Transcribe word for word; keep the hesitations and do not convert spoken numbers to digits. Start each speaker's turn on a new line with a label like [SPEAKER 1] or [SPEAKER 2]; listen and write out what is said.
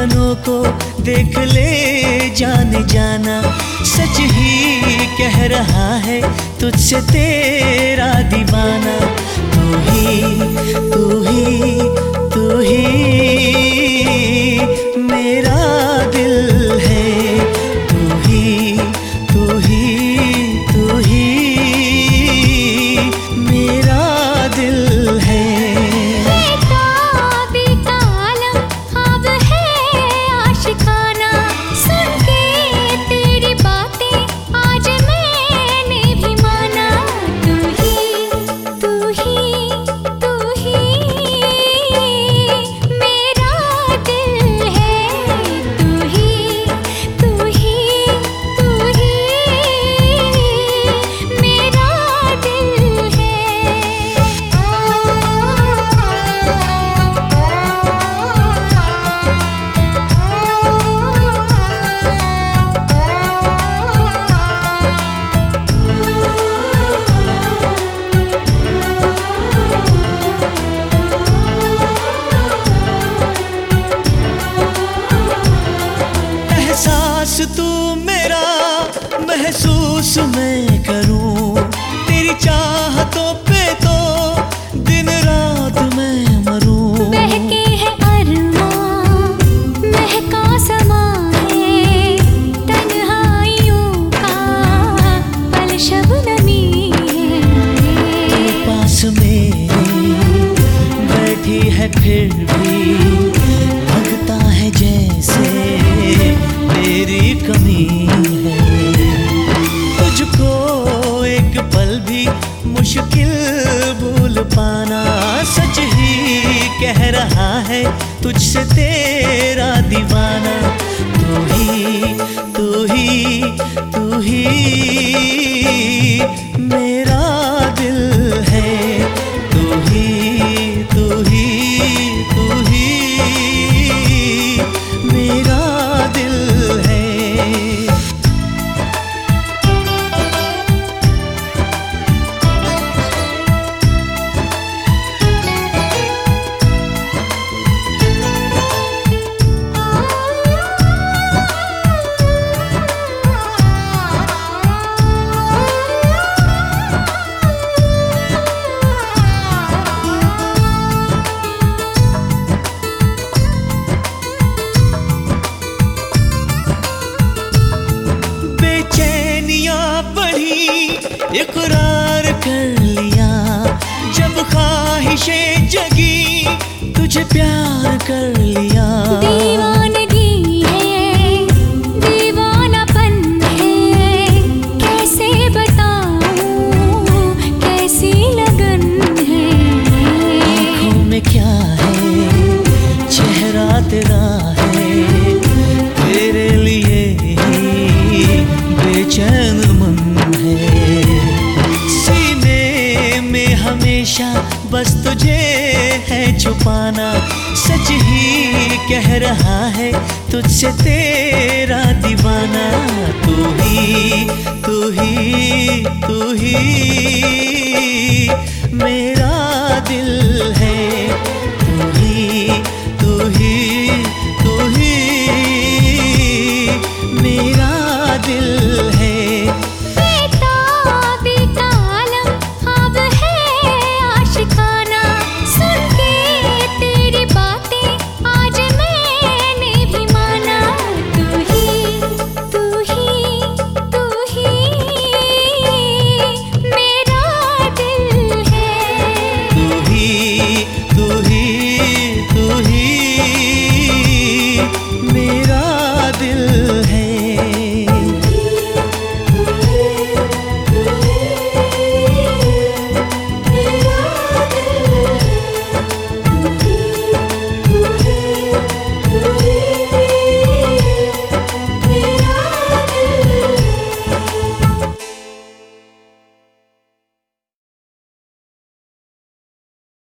[SPEAKER 1] धड़कनों को देख ले जाने जाना, सच ही कह रहा है तुझसे तेरा दीवाना। तू ही तू ही तू ही मेरा दिल है, तू ही तू ही तू ही मेरा दिल है। एहसास तू मेरा महसूस मैं करूं, तेरी चाहतों पे तो दिन रात मैं मरूं।
[SPEAKER 2] बहके है अरमां, महका समा है, तन्हाइयों का पल शबनमी है।
[SPEAKER 1] पास में बैठी है फिर भी लगता है जैसे तेरी कमी है। तुझको एक पल भी मुश्किल भूल पाना, सच ही कह रहा है तुझसे तेरा दीवाना। तू ही तू ही तू ही मेरा दिल है, तू ही तू ही तू ही मेरा दिल है। इकरार कर लिया जब ख्वाहिशें जगी, तुझे प्यार कर लिया।
[SPEAKER 2] दीवानगी है, दीवानापन है, कैसे बताऊं कैसी लगन है।
[SPEAKER 1] आँखों में क्या है चेहरा तेरा है, तेरे लिए ही बेचैन मन है। सीने में हमेशा बस तुझे है छुपाना, सच ही कह रहा है तुझसे तेरा दीवाना। तू ही तू ही तू ही मेरा दिल है।